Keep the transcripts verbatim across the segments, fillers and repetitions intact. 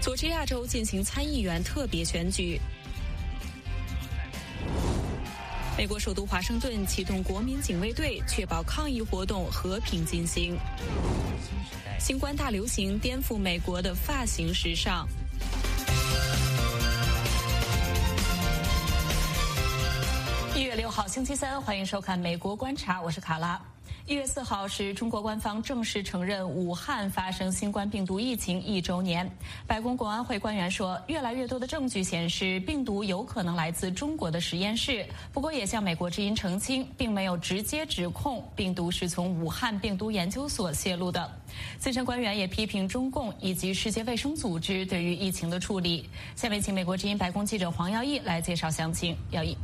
佐治亚州进行参议员特别选举。美国首都华盛顿启动国民警卫队，确保抗议活动和平进行。新冠大流行颠覆美国的发型时尚。一月六号星期三，欢迎收看《美国观察》，我是卡拉。一月四号是中国官方正式承认武汉发生新冠病毒疫情一周年。白宫国安会官员说，越来越多的证据显示病毒有可能来自中国的实验室，不过也向美国之音澄清，并没有直接指控病毒是从武汉病毒研究所泄露的。资深官员也批评中共以及世界卫生组织对于疫情的处理。下面请美国之音白宫记者黄耀义来介绍详情。耀义。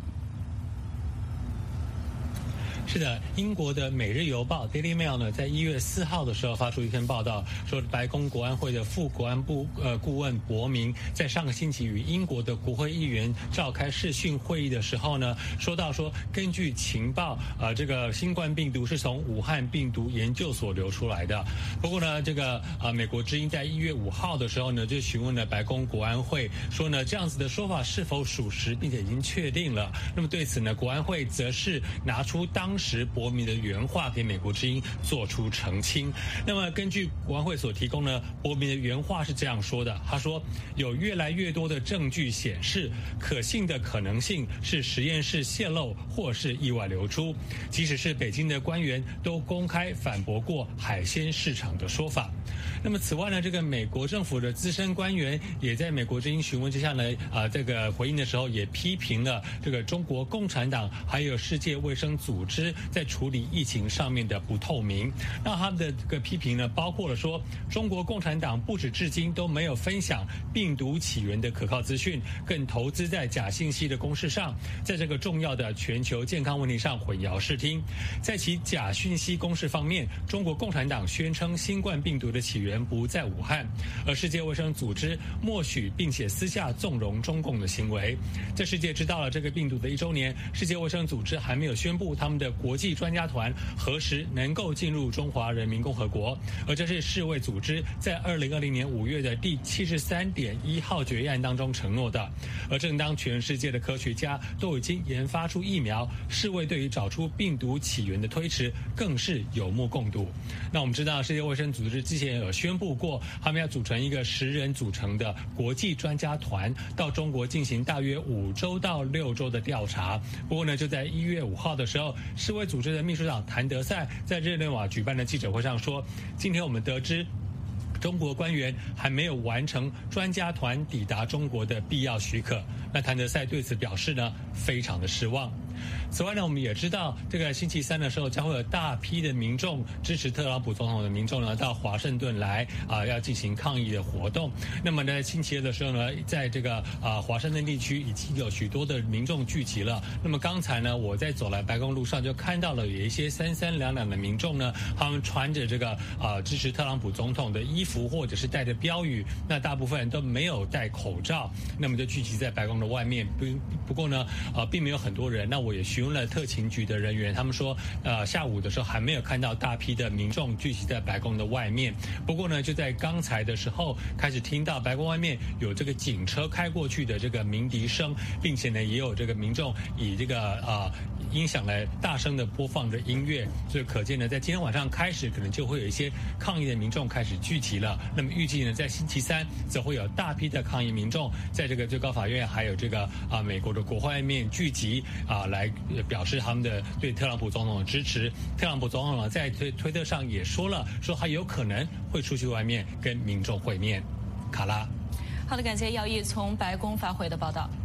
是的，英国的《每日邮报》Daily Mail 呢，在一月四号的时候发出一篇报道，说白宫国安会的副国安部呃顾问伯明在上个星期与英国的国会议员召开视讯会议的时候呢，说到说根据情报，呃，这个新冠病毒是从武汉病毒研究所流出来的。不过呢，这个呃美国之音在一月五号的时候呢，就询问了白宫国安会，说呢这样子的说法是否属实，并且已经确定了。那么对此呢，国安会则是拿出当时伯明的原话给美国之音做出澄清。那么根据国安会所提供呢，伯明的原话是这样说的，他说有越来越多的证据显示可信的可能性是实验室泄漏或是意外流出，即使是北京的官员都公开反驳过海鲜市场的说法。那么此外呢，这个美国政府的资深官员也在美国之音询问之下呢，啊，这个回应的时候也批评了这个中国共产党还有世界卫生组织在处理疫情上面的不透明。那他们的这个批评呢，包括了说中国共产党不止至今都没有分享病毒起源的可靠资讯，更投资在假信息的公示上，在这个重要的全球健康问题上混淆视听。在其假讯息公示方面，中国共产党宣称新冠病毒的起源不在武汉，而世界卫生组织默许并且私下纵容中共的行为。在世界知道了这个病毒的一周年，世界卫生组织还没有宣布他们的国际专家团何时能够进入中华人民共和国，而这是世卫组织在二零二零年五月的第七十三点一号决议案当中承诺的。而正当全世界的科学家都已经研发出疫苗，世卫对于找出病毒起源的推迟更是有目共睹。那我们知道世界卫生组织之前有宣布过，他们要组成一个十人组成的国际专家团到中国进行大约五周到六周的调查。不过呢，就在一月五号的时候，世卫组织的秘书长谭德赛在日内瓦举办的记者会上说，今天我们得知中国官员还没有完成专家团抵达中国的必要许可。那谭德赛对此表示呢，非常的失望。此外呢，我们也知道这个星期三的时候将会有大批的民众支持特朗普总统的民众呢到华盛顿来啊，要进行抗议的活动。那么呢，星期二的时候呢，在这个啊华盛顿地区已经有许多的民众聚集了。那么刚才呢，我在走来白宫路上就看到了有一些三三两两的民众呢，他们穿着这个啊支持特朗普总统的衣服，或者是带着标语，那大部分人都没有戴口罩，那么就聚集在白宫的外面。不不过呢，啊并没有很多人。那我也询问了特勤局的人员，他们说，呃，下午的时候还没有看到大批的民众聚集在白宫的外面。不过呢，就在刚才的时候，开始听到白宫外面有这个警车开过去的这个鸣笛声，并且呢，也有这个民众以这个啊、呃、音响来大声的播放着音乐。所以可见呢，在今天晚上开始，可能就会有一些抗议的民众开始聚集了。那么预计呢，在星期三则会有大批的抗议民众在这个最高法院还有这个啊、呃、美国的国会外面聚集啊、呃、来。表示他们的对特朗普总统的支持。特朗普总统呢，在推推特上也说了，说他有可能会出去外面跟民众会面。卡拉， 好的，感谢耀义从白宫发回的报道。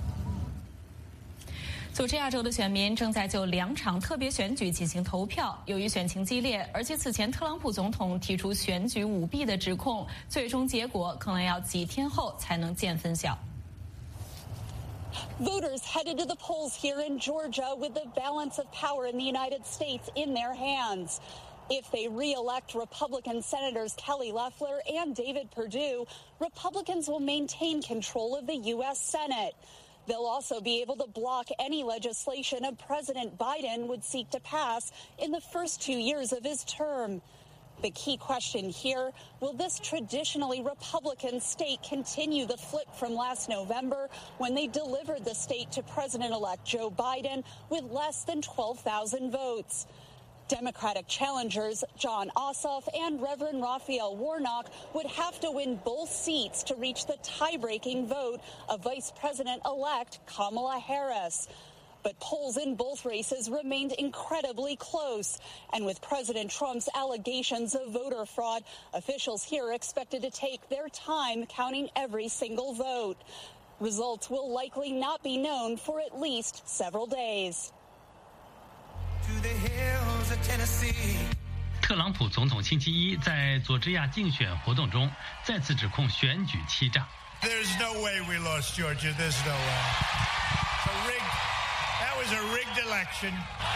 佐治亚州的选民正在就两场特别选举进行投票，由于选情激烈，而且此前特朗普总统提出选举舞弊的指控，最终结果可能要几天后才能见分晓。 Voters headed to the polls here in Georgia with the balance of power in the United States in their hands. If they re-elect Republican Senators Kelly Loeffler and David Perdue, Republicans will maintain control of the U S Senate. They'll also be able to block any legislation of President Biden would seek to pass in the first two years of his term. The key question here, will this traditionally Republican state continue the flip from last November when they delivered the state to President-elect Joe Biden with less than twelve thousand votes? Democratic challengers John Ossoff and Reverend Raphael Warnock would have to win both seats to reach the tie-breaking vote of Vice President-elect Kamala Harris. But polls in both races remained incredibly close. And with President Trump's allegations of voter fraud, officials here are expected to take their time counting every single vote. Results will likely not be known for at least several days. To the hills of Tennessee. 特朗普总统星期一在佐治亚竞选活动中再次指控选举欺诈。 There's no way we lost Georgia. There's no way. It's a rigged, that was a rigged election.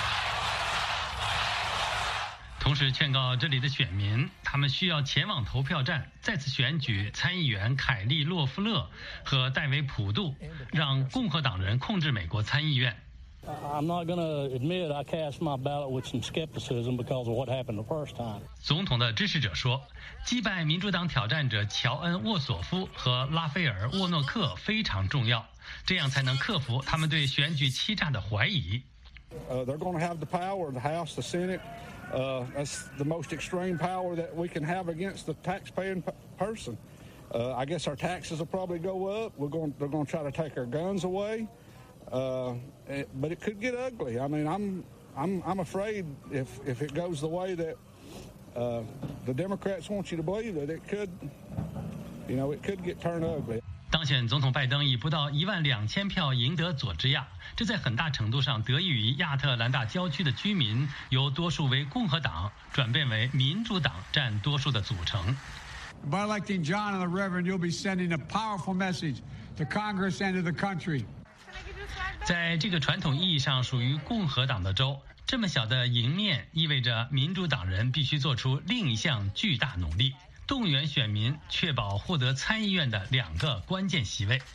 同时劝告这里的选民，他们需要前往投票站，再次选举参议员凯利·洛夫勒和戴维·普杜，让共和党人控制美国参议院。 I'm not going to admit I cast my ballot with some skepticism because of what happened the first time. 总统的支持者说，击败民主党挑战者乔恩·沃索夫和拉斐尔·沃诺克非常重要，这样才能克服他们对选举欺诈的怀疑。 Uh, they're going to have the power, the House, the Senate. Uh, that's the most extreme power that we can have against the taxpaying p- person. Uh, I guess our taxes will probably go up. We're going, they're going to try to take our guns away. Uh, it, but it could get ugly. I mean, I'm, I'm, I'm afraid if, if it goes the way that uh, the Democrats want you to believe that it could, you know, it could get turned ugly. 当选总统拜登以不到一万两千票赢得佐治亚，这在很大程度上得益于亚特兰大郊区的居民由多数为共和党转变为民主党占多数的组成。 By electing John and the Reverend, you'll be sending a powerful message to Congress and to the country. 在这个传统意义上属于共和党的州，这么小的赢面意味着民主党人必须做出另一项巨大努力，动员选民确保获得参议院的两个关键席位。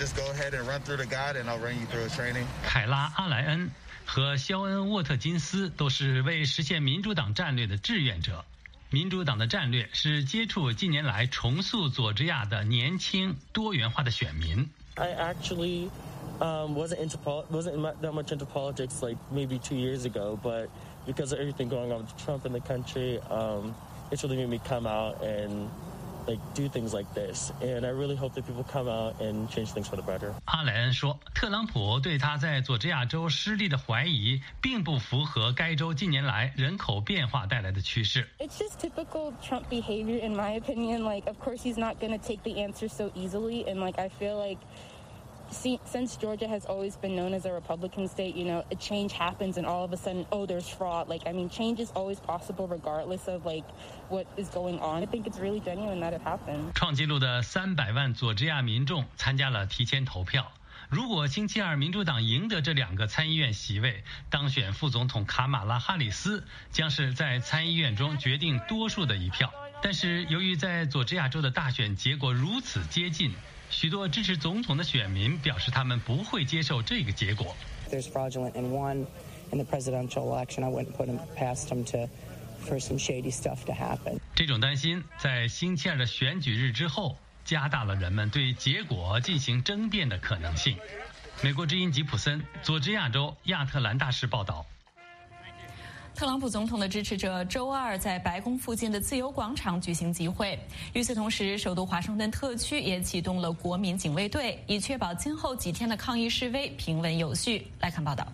凯拉·阿莱恩和肖恩·沃特金斯都是为实现民主党战略的志愿者。民主党的战略是接触近年来重塑佐治亚的年轻多元化的选民。 I actually um, wasn't into pol- wasn't that much into politics like maybe two years ago, but because of everything going on with Trump in the country, um, it's really made me come out and like do things like this. And I really hope that people come out and change things for the better. 阿莱恩说，特朗普对他在佐治亚州失利的怀疑，并不符合该州近年来人口变化带来的趋势。 It's just typical Trump behavior, in my opinion. Like, of course, he's not going to take the answer so easily, and like I feel like. See, since Georgia has always been known as a Republican state, you know, a change happens and all of a sudden, oh, there's fraud. Like, I mean, change is always possible regardless of, like, what is going on. I think it's really genuine that it happened. 创纪录的三百万佐治亚民众参加了提前投票。如果星期二民主党赢得这两个参议院席位，当选副总统卡马拉·哈里斯将是在参议院中决定多数的一票。但是由于在佐治亚州的大选结果如此接近，许多支持总统的选民表示他们不会接受这个结果。 There's fraudulent in one in the presidential election. I wouldn't put him past him to for some shady stuff to happen. 这种担心在星期二的选举日之后，加大了人们对结果进行争辩的可能性。美国之音吉普森，佐治亚州亚特兰大市报道。 特朗普总统的支持者周二在白宫附近的自由广场举行集会。与此同时，首都华盛顿特区也启动了国民警卫队，以确保今后几天的抗议示威平稳有序。来看报道。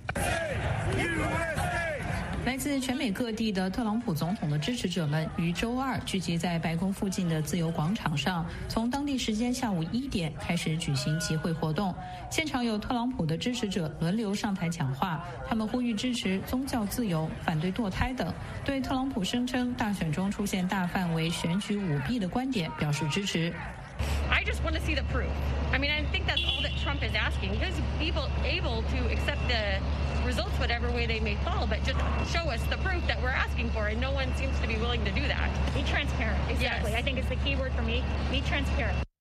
来自全美各地的特朗普总统的支持者们于周二聚集在白宫附近的自由广场上，从当地时间下午一点开始举行集会活动。现场有特朗普的支持者轮流上台讲话，他们呼吁支持宗教自由、反对堕胎等，对特朗普声称大选中出现大范围选举舞弊的观点表示支持。 I just want to see the proof. I mean, I think that's all that Trump is asking. He is able, able to accept the results whatever way they may fall, but just show us the proof that we're asking for, and no one seems to be willing to do that. Be transparent. Exactly. Yes. I think it's the key word for me. Be transparent.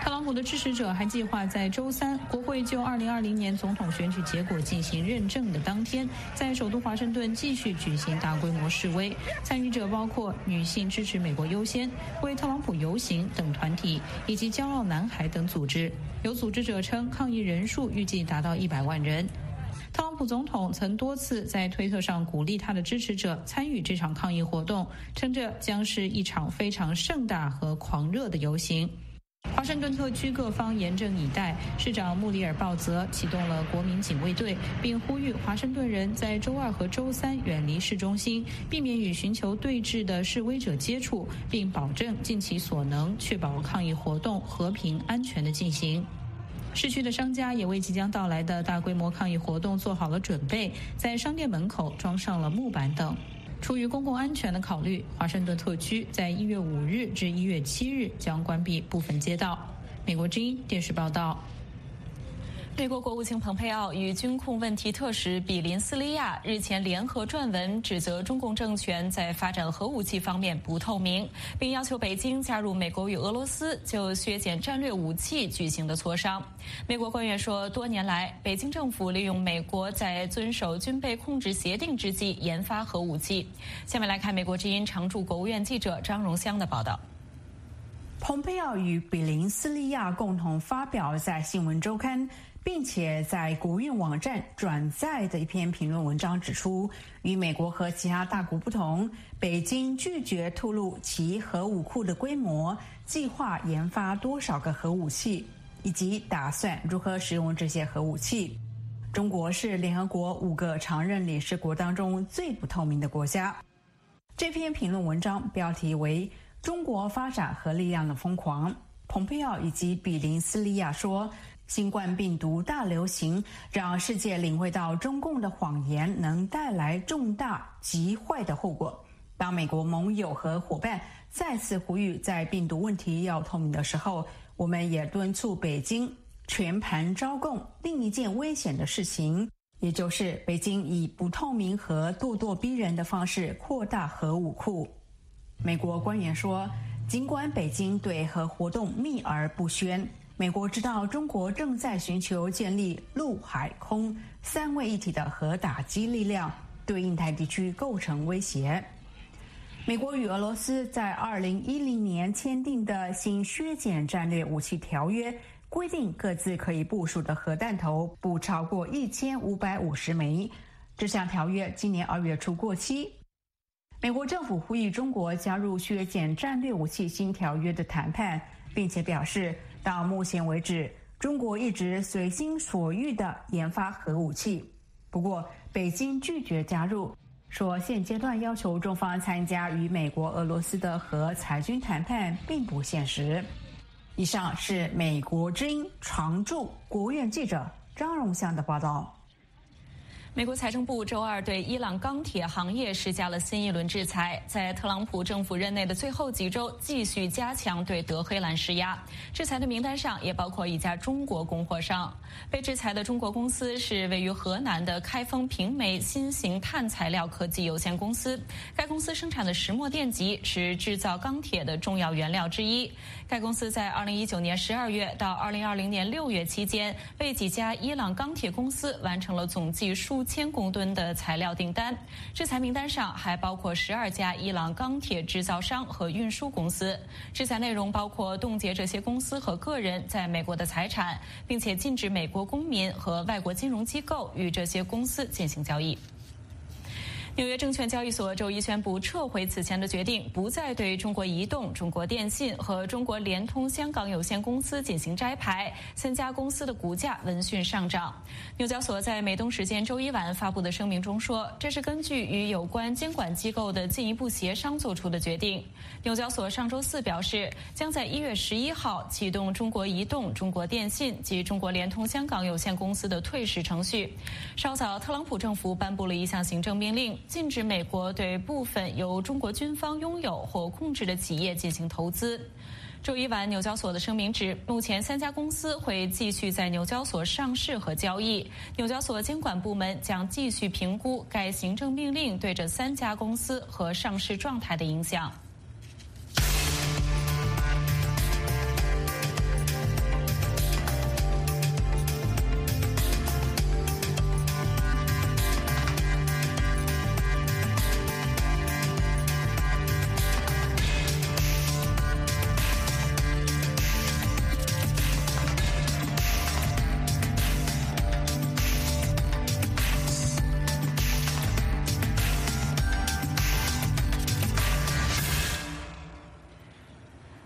特朗普的支持者还计划在周三国会就二零二零年总统选举结果进行认证的当天，在首都华盛顿继续举行大规模示威。参与者包括女性支持美国优先、为特朗普游行等团体，以及骄傲男孩等组织。有组织者称，抗议人数预计达到一百万人。特朗普总统曾多次在推特上鼓励他的支持者参与这场抗议活动，称这将是一场非常盛大和狂热的游行。华盛顿特区各方严阵以待，市长穆里尔鲍泽启动了国民警卫队，并呼吁华盛顿人在周二和周三远离市中心，避免与寻求对峙的示威者接触，并保证尽其所能确保抗议活动和平安全的进行。市区的商家也为即将到来的大规模抗议活动做好了准备，在商店门口装上了木板等。出于公共安全的考虑，华盛顿特区在一月五日至一月七日将关闭部分街道。美国之音电视报道。 美国国务卿蓬佩奥与军控问题特使比林斯利亚日前联合撰文，指责中共政权在发展核武器方面不透明，并要求北京加入美国与俄罗斯就削减战略武器举行的磋商。美国官员说，多年来，北京政府利用美国在遵守军备控制协定之际研发核武器。下面来看美国之音常驻国务院记者张荣香的报道。 蓬佩奥与比林斯利亚共同发表在《新闻周刊》并且在国务院网站转载的一篇评论文章指出，与美国和其他大国不同，北京拒绝透露其核武库的规模、计划研发多少个核武器，以及打算如何使用这些核武器。中国是联合国五个常任理事国当中最不透明的国家。这篇评论文章标题为《中国发展核力量的疯狂》。蓬佩奥以及比林斯利亚说，新冠病毒大流行让世界领会到中共的谎言能带来重大极坏的后果。当美国盟友和伙伴再次呼吁在病毒问题要透明的时候，我们也敦促北京全盘招供另一件危险的事情，也就是北京以不透明和咄咄逼人的方式扩大核武库。美国官员说，尽管北京对核活动秘而不宣，美国知道中国正在寻求建立陆海空三位一体的核打击力量，对印太地区构成威胁。美国与俄罗斯在二零一零年签订的新削减战略武器条约规定，各自可以部署的核弹头不超过一千五百五十枚。这项条约今年二月初过期。美国政府呼吁中国加入削减战略武器新条约的谈判，并且表示，到目前为止，中国一直随心所欲地研发核武器。不过，北京拒绝加入，说现阶段要求中方参加与美国、俄罗斯的核裁军谈判并不现实。以上是美国之音常驻国务院记者张荣香的报道。 美国财政部周二对伊朗钢铁行业施加了新一轮制裁，在特朗普政府任内的最后几周继续加强对德黑兰施压。制裁的名单上也包括一家中国供货商。被制裁的中国公司是位于河南的开封平煤新型碳材料科技有限公司。该公司生产的石墨电极是制造钢铁的重要原料之一。该公司在二零一九年十二月到二零二零年六月期间，为几家伊朗钢铁公司完成了总计数千公吨的材料订单。制裁名单上还包括十二家伊朗钢铁制造商和运输公司。制裁内容包括冻结这些公司和个人在美国的财产，并且禁止美国公民和外国金融机构与这些公司进行交易。纽约证券交易所周一宣布撤回此前的决定，不再对中国移动、中国电信和中国联通香港有限公司进行摘牌，三家公司的股价闻讯上涨。纽交所在美东时间周一晚发布的声明中说，这是根据与有关监管机构的进一步协商做出的决定。纽交所上周四表示，将在一月十一号启动中国移动、中国电信及中国联通香港有限公司的退市程序。稍早，特朗普政府颁布了一项行政命令，禁止美国对部分由中国军方拥有或控制的企业进行投资。周一晚，纽交所的声明指，目前三家公司会继续在纽交所上市和交易。纽交所监管部门将继续评估该行政命令对这三家公司和上市状态的影响。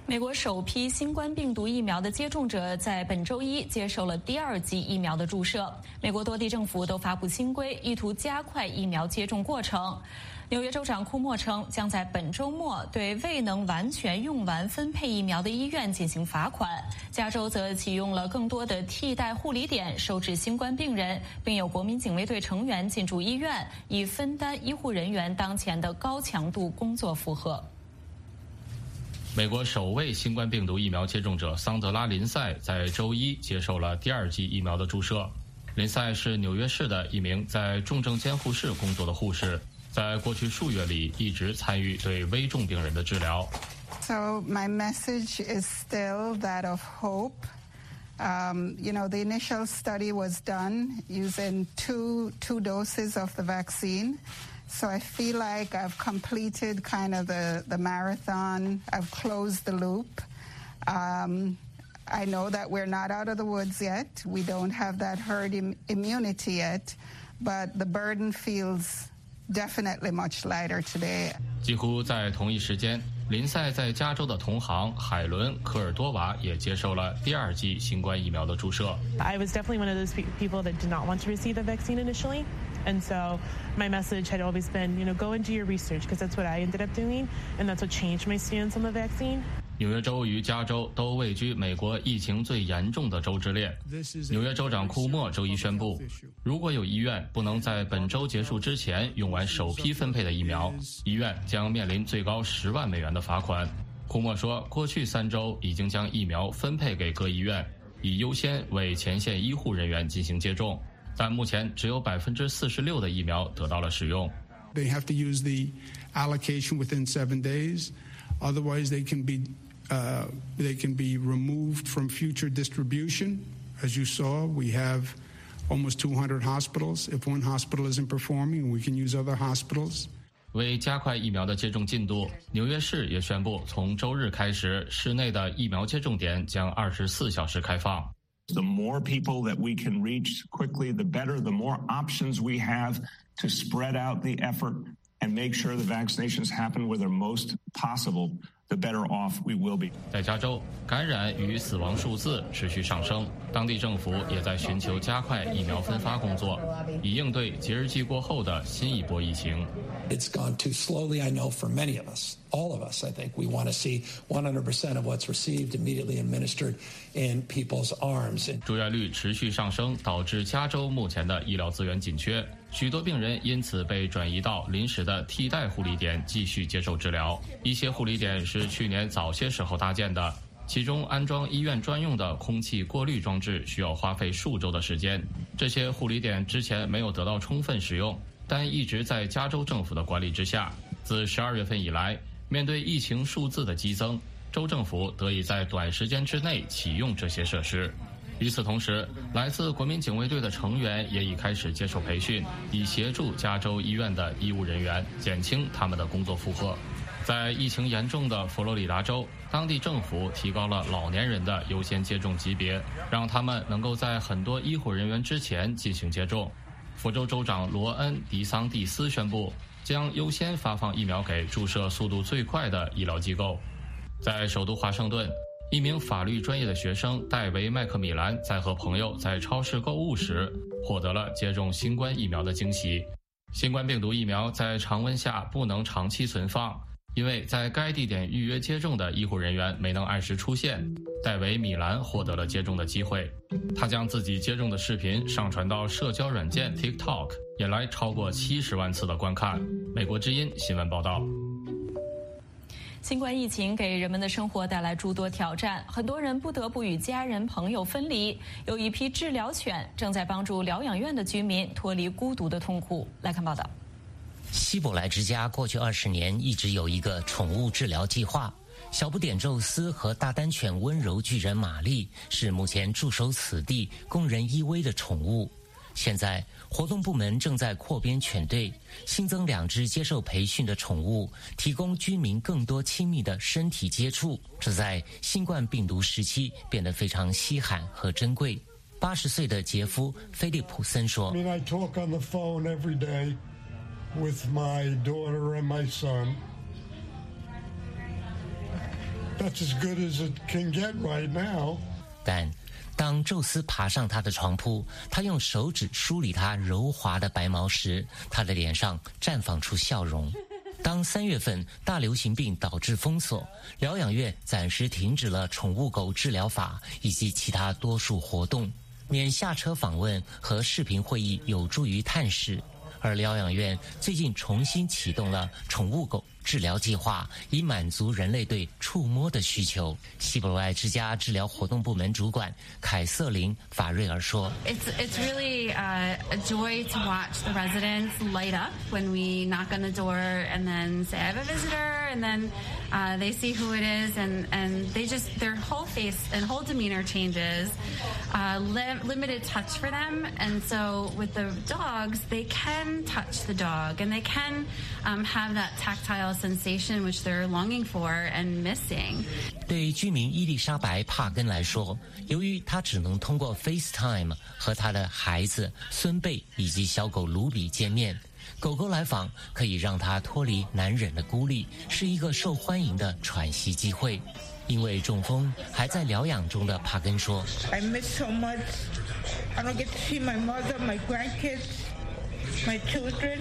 美国首批新冠病毒疫苗的接种者在本周一接受了第二剂疫苗的注射。美国多地政府都发布新规，意图加快疫苗接种过程。纽约州长库莫称，将在本周末对未能完全用完分配疫苗的医院进行罚款。加州则启用了更多的替代护理点收治新冠病人，并有国民警卫队成员进驻医院，以分担医护人员当前的高强度工作负荷。 美国首位新冠病毒疫苗接种者桑德拉·林赛在周一接受了第二剂疫苗的注射。林赛是纽约市的一名在重症监护室工作的护士，在过去数月里一直参与对危重病人的治疗。 So my message is still that of hope. Um, you know, the initial study was done using two two doses of the vaccine.So I feel like I've completed kind of the, the marathon. I've closed the loop. Um, I know that we're not out of the woods yet. We don't have that herd im- immunity yet, but the burden feels definitely much lighter today. 几乎在同一时间，林赛在加州的同行海伦·科尔多瓦也接受了第二剂新冠疫苗的注射。 I was definitely one of those people that did not want to receive the vaccine initially.And so my message had always been, you know, go and do your research, because that's what I ended up doing, and that's what changed my stance on the vaccine. 纽约州与加州都位居美国疫情最严重的州之列。纽约州长库莫周一宣布，如果有医院不能在本周结束之前用完首批分配的疫苗，医院将面临最高十万美元的罚款。库莫说，过去三周已经将疫苗分配给各医院，以优先为前线医护人员进行接种。但目前只有百分之四十六的疫苗得到了使用。 They have to use the allocation within seven days. Otherwise, they can be uh, they can be removed from future distribution. As you saw, we have almost two hundred hospitals. If one hospital isn't performing, we can use other hospitals. 为加快疫苗的接种进度，纽约市也宣布，从周日开始，市内的疫苗接种点将二十四小时开放。 The more people that we can reach quickly, the better. The more options we have to spread out the effort and make sure the vaccinations happen where they're most possible, the better off we will be. 在加州，感染与死亡数字持续上升，当地政府也在寻求加快疫苗分发工作，以应对节日季过后的新一波疫情。 It's gone too slowly, I know, for many of us. All of us, I think, we want to see one hundred percent of what's received immediately administered in people's arms. 住院率持续上升，导致加州目前的医疗资源紧缺，许多病人因此被转移到临时的替代护理点继续接受治疗。一些护理点是去年早些时候搭建的，其中安装医院专用的空气过滤装置需要花费数周的时间。这些护理点之前没有得到充分使用，但一直在加州政府的管理之下。自十二月份以来，面对疫情数字的激增，州政府得以在短时间之内启用这些设施。与此同时，来自国民警卫队的成员也已开始接受培训，以协助加州医院的医务人员减轻他们的工作负荷。在疫情严重的佛罗里达州，当地政府提高了老年人的优先接种级别，让他们能够在很多医护人员之前进行接种。佛州州长罗恩·迪桑蒂斯宣布，将优先发放疫苗给注射速度最快的医疗机构。在首都华盛顿，一名法律专业的学生戴维·麦克米兰在和朋友在超市购物时，获得了接种新冠疫苗的惊喜。新冠病毒疫苗在常温下不能长期存放，因为在该地点预约接种的医护人员没能按时出现，戴维·米兰获得了接种的机会。他将自己接种的视频上传到社交软件 TikTok， 引来超过七十万次的观看。美国之音新闻报道。 新冠疫情给人们的生活带来诸多挑战，很多人不得不与家人朋友分离。有一批治疗犬正在帮助疗养院的居民脱离孤独的痛苦。来看报道。 希伯来之家过去二十年一直有一个宠物治疗计划。小不点宙斯和大丹犬温柔巨人玛丽是目前驻守此地、供人依偎的宠物。现在活动部门正在扩编犬队，新增两只接受培训的宠物，提供居民更多亲密的身体接触，这在新冠病毒时期变得非常稀罕和珍贵。八十岁的杰夫·菲利普森说 I mean, I talk on the phone every day with my daughter and my son. that's as good as it can get right now. 但当宙斯爬上他的床铺，他用手指梳理他柔滑的白毛时，他的脸上绽放出笑容。当三月份大流行病导致封锁，疗养院暂时停止了宠物狗治疗法以及其他多数活动，免下车访问和视频会议有助于探视。而疗养院最近重新启动了宠物狗治疗计划，以满足人类对触摸的需求。希伯来之家治疗活动部门主管凯瑟琳·法瑞尔说 ：“It's it's really uh, a joy to watch the residents light up when we knock on the door and then say I have a visitor, and then uh, they see who it is, and and they just their whole face and whole demeanor changes. Uh, li- limited touch for them, and so with the dogs, they can touch the dog and they can um, have that tactile sensation which they're longing for and missing.” 对居民伊丽莎白·帕根来说，由于她只能通过 FaceTime 和她的孩子、孙辈以及小狗卢比见面，狗狗来访可以让她脱离难忍的孤立，是一个受欢迎的喘息机会。因为中风还在疗养中的帕根说 I miss so much. I don't get to see my mother, my grandkids, my children.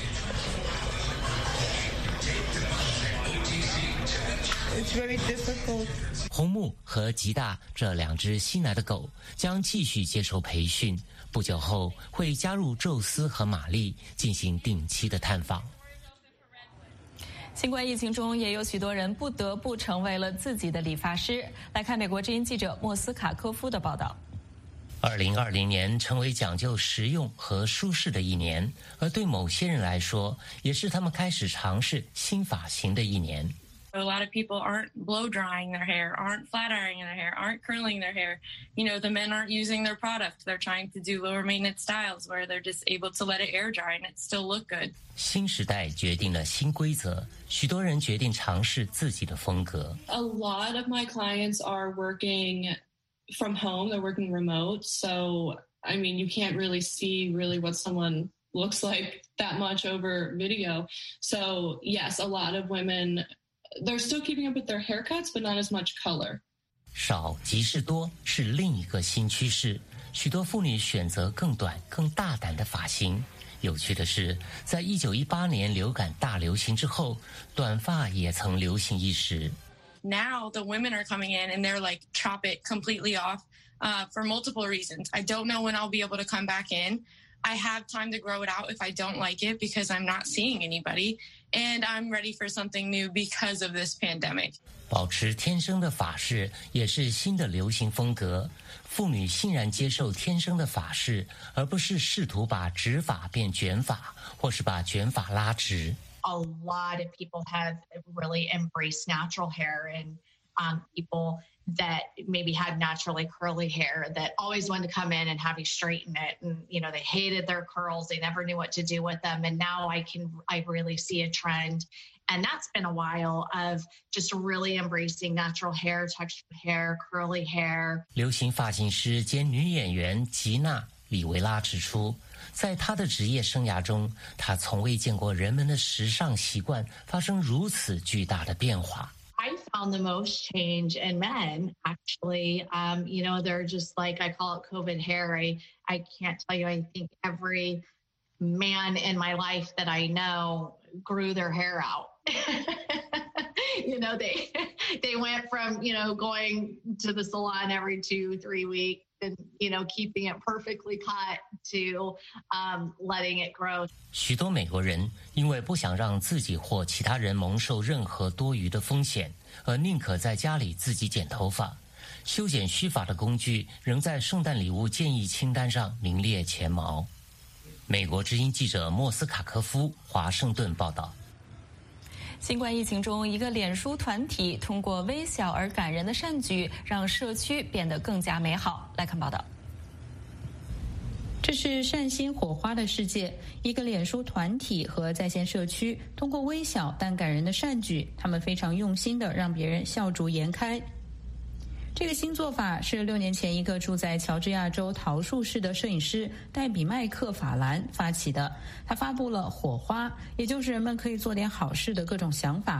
It's very difficult. 红木和吉大这两只新来的狗将继续接受培训，不久后会加入宙斯和玛丽进行定期的探访。 新冠疫情中，也有许多人不得不成为了自己的理发师。来看美国之音记者莫斯卡科夫的报道。 二零二零年成为讲究实用和舒适的一年，而对某些人来说，也是他们开始尝试新发型的一年。 A lot of people aren't blow drying their hair, aren't flat ironing their hair, aren't curling their hair. You know, the men aren't using their product. They're trying to do lower maintenance styles where they're just able to let it air dry and it still look good. 新时代决定了新规则，许多人决定尝试自己的风格。 A lot of my clients are working from home. They're working remote. So, I mean, you can't really see really what someone looks like that much over video. So, yes, a lot of women...They're still keeping up with their haircuts, but not as much color. 少即是多是另一个新趋势，许多妇女选择更短、更大胆的发型。有趣的是，在一九一八年流感大流行之后，短发也曾流行一时。 Now the women are coming in and they're like chop it completely off uh, for multiple reasons. I don't know when I'll be able to come back in. I have time to grow it out if I don't like it because I'm not seeing anybody. And I'm ready for something new because of this pandemic. 保持天生的发式也是新的流行风格。妇女欣然接受天生的发式，而不是试图把直发变卷发，或是把卷发拉直。 A lot of people have really embraced natural hair, and um, people that maybe had naturally curly hair that always wanted to come in and have you straighten it, and you know they hated their curls, they never knew what to do with them, and now I can I really see a trend, and that's been a while of just really embracing natural hair, textured hair, curly hair. 流行发型师兼女演员吉娜·里维拉指出，在她的职业生涯中，她从未见过人们的时尚习惯发生如此巨大的变化。 I found the most change in men, actually. Um, you know, they're just like, I call it COVID hair. I, I can't tell you, I think every man in my life that I know grew their hair out. You know, they they went from, you know, going to the salon every two, three weeks and, you know, keeping it perfectly cut to um, letting it grow. 许多美国人因为不想让自己或其他人蒙受任何多余的风险，而宁可在家里自己剪头发。修剪须发的工具仍在圣诞礼物建议清单上名列前茅。美国之音记者莫斯卡科夫华盛顿报道。 新冠疫情中，一个脸书团体通过微小而感人的善举，让社区变得更加美好。来看报道。 这是善心火花的世界，一个脸书团体和在线社区通过微小但感人的善举，他们非常用心地让别人笑逐颜开。这个新做法是六年前一个住在乔治亚州桃树市的摄影师戴比麦克法兰发起的。他发布了火花，也就是人们可以做点好事的各种想法。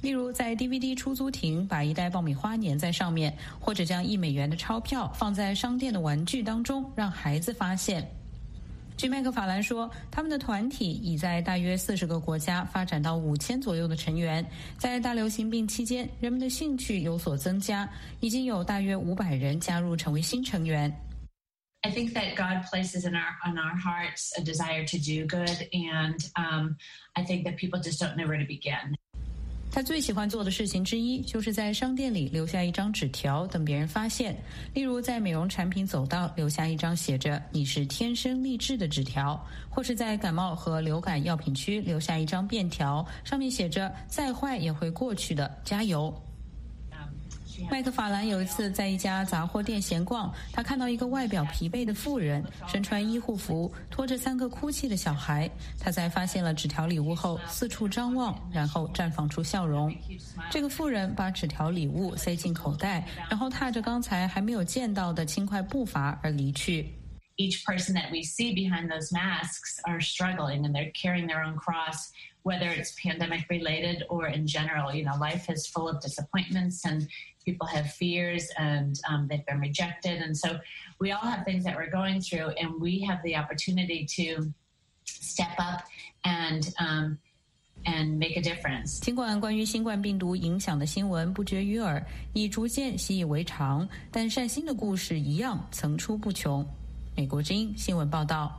例如在 D V D 出租亭把一袋爆米花粘在上面，或者将一美元的钞票放在商店的玩具当中，让孩子发现。据麦克法兰说，他们的团体已在大约四十个国家发展到五千左右的成员。在大流行病期间，人们的兴趣有所增加，已经有大约五百人加入成为新成员。 I think that God places in our on our hearts a desire to do good, and um, I think that people just don't know where to begin. 他最喜欢做的事情之一，就是在商店里留下一张纸条，等别人发现。例如，在美容产品走道留下一张写着“你是天生丽质”的纸条，或是在感冒和流感药品区留下一张便条，上面写着“再坏也会过去的，加油”。麦克法兰有一次在一家杂货店闲逛，他看到一个外表疲惫的妇人，身穿医护服，拖着三个哭泣的小孩。他在发现了纸条礼物后，四处张望，然后绽放出笑容。这个妇人把纸条礼物塞进口袋，然后踏着刚才还没有见到的轻快步伐而离去。 Each person that we see behind those masks are struggling, and they're carrying their own cross, whether it's pandemic related or in general. You know, life is full of disappointments, and people have fears, and um, they've been rejected. And so we all have things that we're going through, and we have the opportunity to step up and um, and make a difference. 尽管关于新冠病毒影响的新闻不绝于耳，已逐渐习以为常，但善心的故事一样层出不穷。美国之音新闻报道。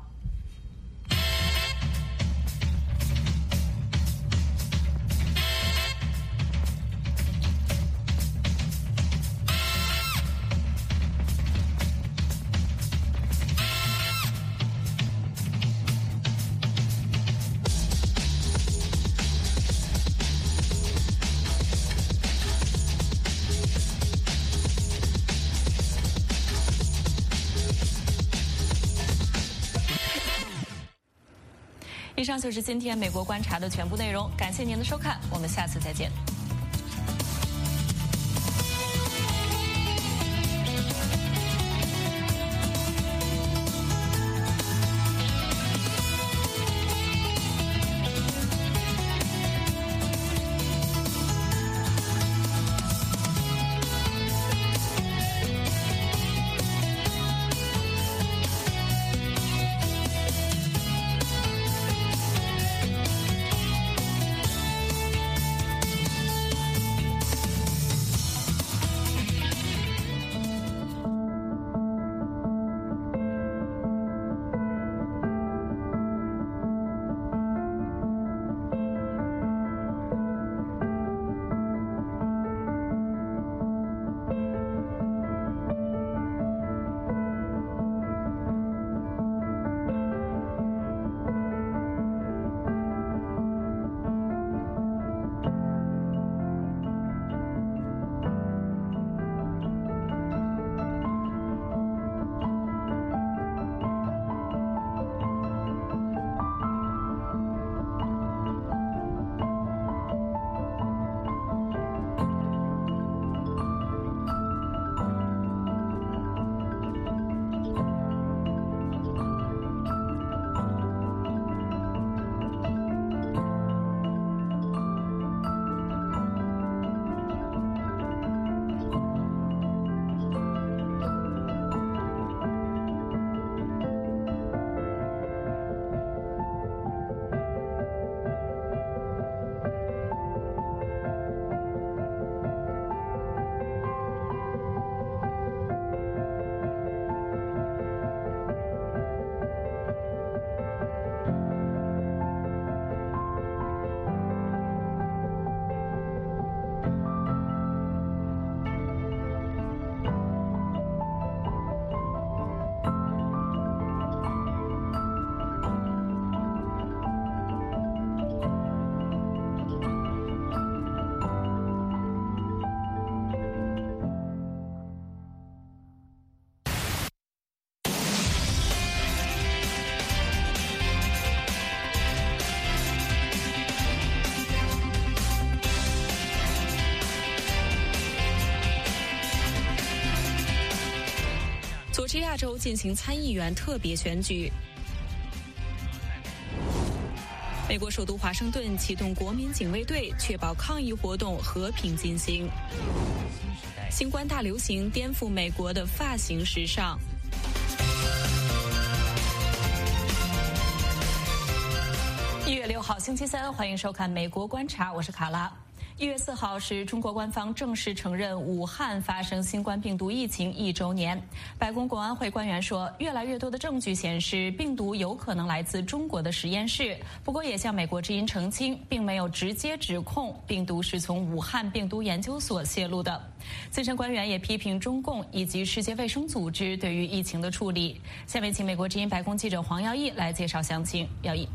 以上就是今天美国观察的全部内容，感谢您的收看，我们下次再见。佐治亚州进行参议员特别选举。 美国首都华盛顿启动国民警卫队，确保抗议活动和平进行。新冠大流行颠覆美国的发型时尚。一月六号星期三，欢迎收看《美国观察》，我是卡拉。一月四号是中国官方正式承认武汉发生新冠病毒疫情一周年。白宫国安会官员说，越来越多的证据显示病毒有可能来自中国的实验室，不过也向美国之音澄清，并没有直接指控病毒是从武汉病毒研究所泄露的。资深官员也批评中共以及世界卫生组织对于疫情的处理。下面请美国之音白宫记者黄耀义来介绍详情。耀义。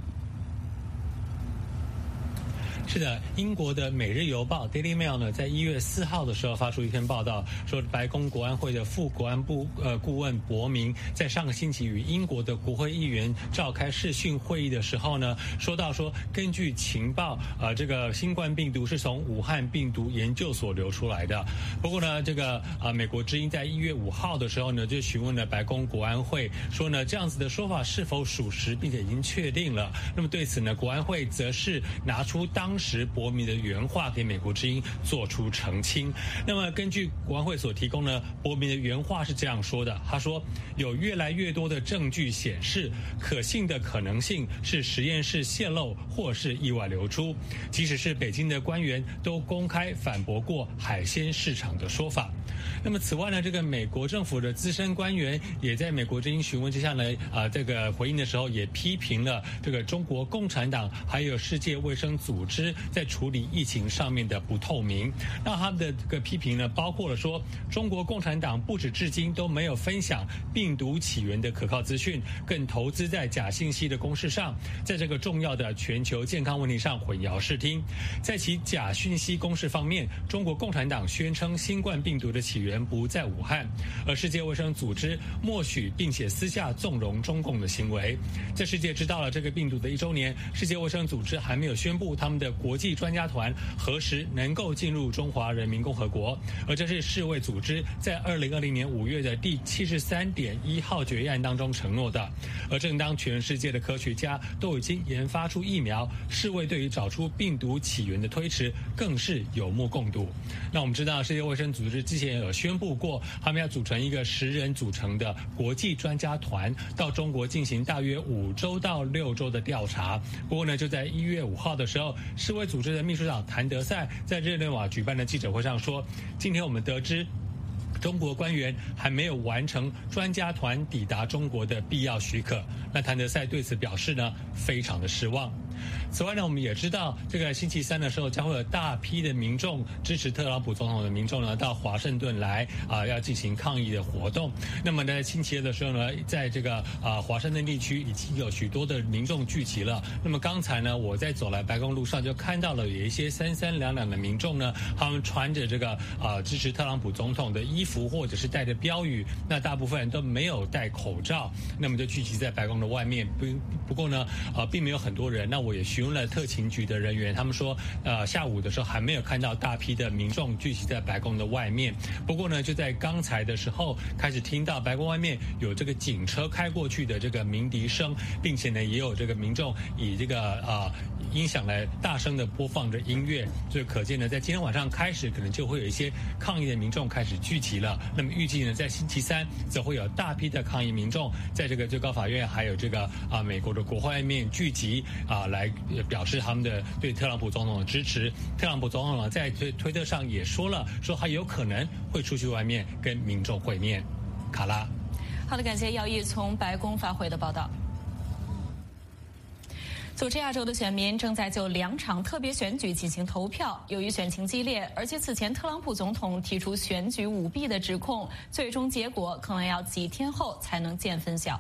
是的，英国的《每日邮报》 Daily Mail 呢，在一月四号的时候发出一篇报道，说白宫国安会的副国安部呃顾问伯明在上个星期与英国的国会议员召开视讯会议的时候呢，说到说，根据情报，呃，这个新冠病毒是从武汉病毒研究所流出来的。不过呢，这个呃美国之音在一月五号的时候呢，就询问了白宫国安会，说呢这样子的说法是否属实，并且已经确定了。那么对此呢，国安会则是拿出当当时伯明的原话给美国之音做出澄清。那么根据国安会所提供呢，伯明的原话是这样说的，他说，有越来越多的证据显示，可信的可能性是实验室泄漏或是意外流出，即使是北京的官员都公开反驳过海鲜市场的说法。那么此外呢，这个美国政府的资深官员也在美国之音询问之下呢，啊，这个回应的时候也批评了这个中国共产党还有世界卫生组织在处理疫情上面的不透明。那他们的这个批评呢，包括了说，中国共产党不止至今都没有分享病毒起源的可靠资讯，更投资在假信息的公示上，在这个重要的全球健康问题上混淆视听。在其假讯息公示方面，中国共产党宣称新冠病毒的起源不在武汉，而世界卫生组织默许并且私下纵容中共的行为。在世界知道了这个病毒的一周年，世界卫生组织还没有宣布他们的国际专家团何时能够进入中华人民共和国，而这是世卫组织在二零二零年五月的第七十三点一号决议案当中承诺的。而正当全世界的科学家都已经研发出疫苗，世卫对于找出病毒起源的推迟更是有目共睹。那我们知道世界卫生组织之前有宣布过，他们要组成一个十人组成的国际专家团到中国进行大约五周到六周的调查。不过呢，就在一月五号的时候，世卫组织的秘书长谭德赛在日内瓦举办的记者会上说，今天我们得知中国官员还没有完成专家团抵达中国的必要许可。那谭德赛对此表示呢，非常的失望。此外呢，我们也知道这个星期三的时候将会有大批的民众支持特朗普总统的民众呢到华盛顿来啊、呃，要进行抗议的活动。那么在星期二的时候呢，在这个啊、呃、华盛顿地区已经有许多的民众聚集了。那么刚才呢，我在走来白宫路上就看到了有一些三三两两的民众呢，他们穿着这个啊、呃、支持特朗普总统的衣服，或者是带着标语，那大部分人都没有戴口罩，那么就聚集在白宫的外面。不不过呢，啊、呃、并没有很多人。那我也询问了特勤局的人员，他们说，呃，下午的时候还没有看到大批的民众聚集在白宫的外面。不过呢，就在刚才的时候，开始听到白宫外面有这个警车开过去的这个鸣笛声，并且呢，也有这个民众以这个啊、呃、音响来大声的播放着音乐。所以可见呢，在今天晚上开始，可能就会有一些抗议的民众开始聚集了。那么预计呢，在星期三则会有大批的抗议民众在这个最高法院还有这个啊、呃、美国的国会外面聚集啊、呃、来。表示他们的对特朗普总统的支持。特朗普总统呢，在推推特上也说了，说他有可能会出去外面跟民众会面。卡拉， 好的，感谢耀义从白宫发回的报道。佐治亚州的选民正在就两场特别选举进行投票，由于选情激烈，而且此前特朗普总统提出选举舞弊的指控，最终结果可能要几天后才能见分晓。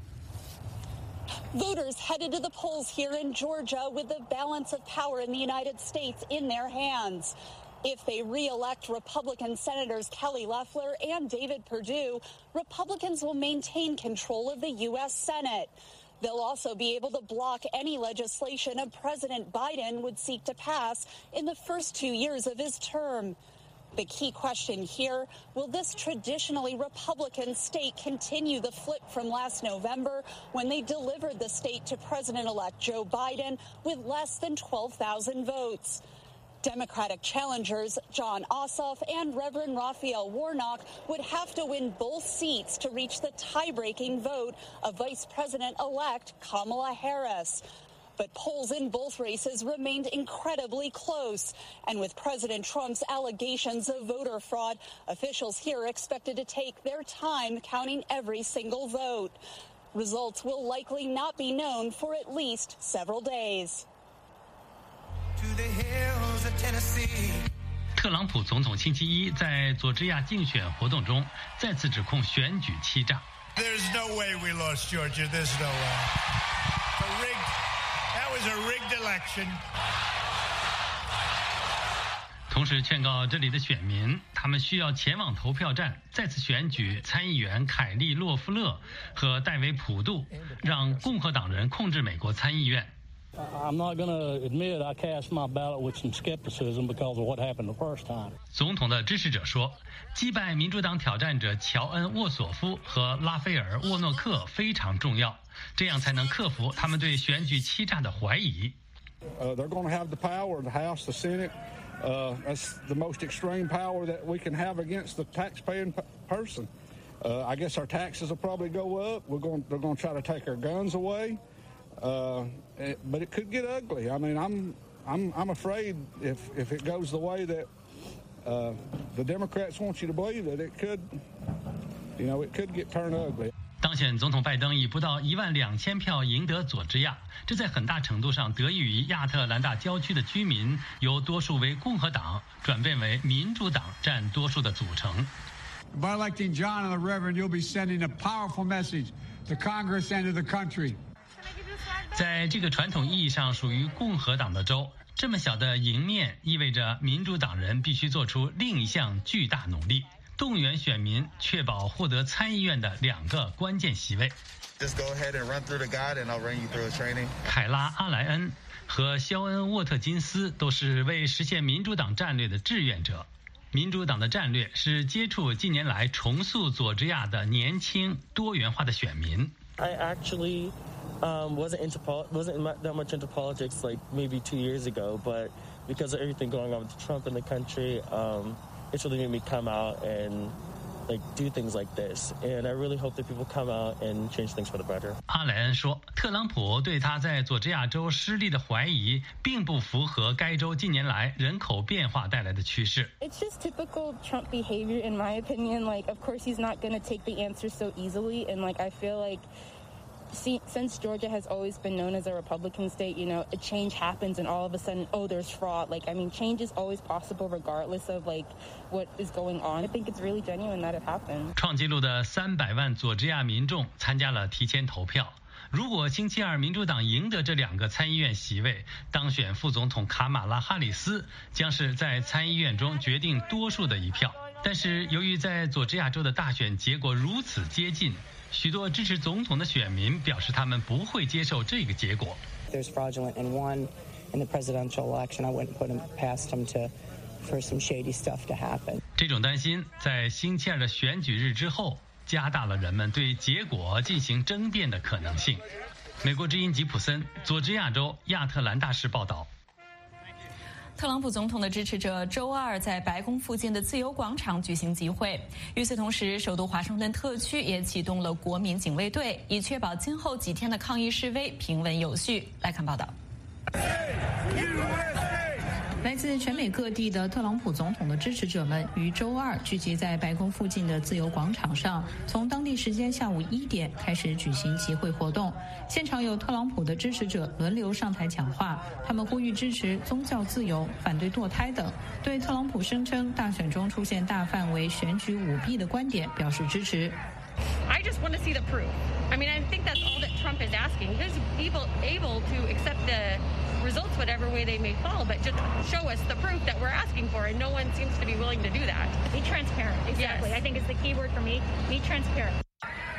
Voters headed to the polls here in Georgia with the balance of power in the United States in their hands. If they re-elect Republican Senators Kelly Loeffler and David Perdue, Republicans will maintain control of the U S Senate. They'll also be able to block any legislation of President Biden would seek to pass in the first two years of his term. The key question here, will this traditionally Republican state continue the flip from last November when they delivered the state to President-elect Joe Biden with less than twelve thousand votes? Democratic challengers Jon Ossoff and Reverend Raphael Warnock would have to win both seats to reach the tie-breaking vote of Vice President-elect Kamala Harris. But polls in both races remained incredibly close. And with President Trump's allegations of voter fraud, officials here expected to take their time counting every single vote. Results will likely not be known for at least several days. To the hills of Tennessee. 特朗普总统星期一在佐治亚竞选活动中再次指控选举欺诈。 There's no way we lost Georgia. There's no way. A rigged, that was a rigged election. 同时劝告这里的选民，他们需要前往投票站，再次选举参议员凯利·洛夫勒和戴维·普杜，让共和党人控制美国参议院。 I'm not going to admit I cast my ballot with some skepticism because of what happened the first time. 总统的支持者说，击败民主党挑战者乔恩·沃索夫和拉斐尔·沃诺克非常重要，这样才能克服他们对选举欺诈的怀疑。 Uh, they're going to have the power, the House, the Senate. Uh, that's the most extreme power that we can have against the taxpaying person. Uh, I guess our taxes will probably go up. We're going, they're going to try to take our guns away. Uh, it, but it could get ugly. I mean, I'm, I'm, I'm afraid if, if it goes the way that uh, the Democrats want you to believe that it could, you know, it could get turned ugly. 当选总统拜登以不到一万两千票赢得佐治亚，这在很大程度上得益于亚特兰大郊区的居民由多数为共和党转变为民主党占多数的组成。 By electing John and the Reverend, you'll be sending a powerful message to Congress and to the country. 在这个传统意义上属于共和党的州，这么小的赢面意味着民主党人必须做出另一项巨大努力，动员选民确保获得参议院的两个关键席位。凯拉·阿莱恩和肖恩·沃特金斯都是为实现民主党战略的志愿者。民主党的战略是接触近年来重塑佐治亚的年轻多元化的选民。 I actually um, wasn't into pol- wasn't that much into politics like maybe two years ago, but because of everything going on with Trump in the country, um, it's really made me come out and like do things like this. And I really hope that people come out and change things for the better. 阿莱恩说，特朗普对他在佐治亚州失利的怀疑，并不符合该州近年来人口变化带来的趋势。 It's just typical Trump behavior, in my opinion. Like, of course, he's not going to take the answer so easily, and like I feel like. See, since Georgia has always been known as a Republican state, you know, a change happens and all of a sudden, oh, there's fraud. Like, I mean, change is always possible regardless of, like, what is going on. I think it's really genuine that it happened. 创纪录的三百万佐治亚民众参加了提前投票。如果星期二民主党赢得这两个参议院席位，当选副总统卡马拉·哈里斯将是在参议院中决定多数的一票。但是由于在佐治亚州的大选结果如此接近，许多支持总统的选民表示他们不会接受这个结果。 There's fraudulent in one in the presidential election. I wouldn't put him past him to for some shady stuff to happen. 这种担心在星期二的选举日之后，加大了人们对结果进行争辩的可能性。美国之音吉普森，佐治亚州亚特兰大市报道。 特朗普总统的支持者周二在白宫附近的自由广场举行集会。与此同时，首都华盛顿特区也启动了国民警卫队，以确保今后几天的抗议示威平稳有序。来看报道。 来自全美各地的特朗普总统的支持者们于周二聚集在白宫附近的自由广场上，从当地时间下午一点开始举行集会活动。现场有特朗普的支持者轮流上台讲话，他们呼吁支持宗教自由、反对堕胎等，对特朗普声称大选中出现大范围选举舞弊的观点表示支持。 I just want to see the proof. I mean, I think that's all that Trump is asking. He's able, able to accept the results whatever way they may fall, but just show us the proof that we're asking for, and no one seems to be willing to do that. Be transparent. Exactly. Yes. I think is the key word for me. Be transparent.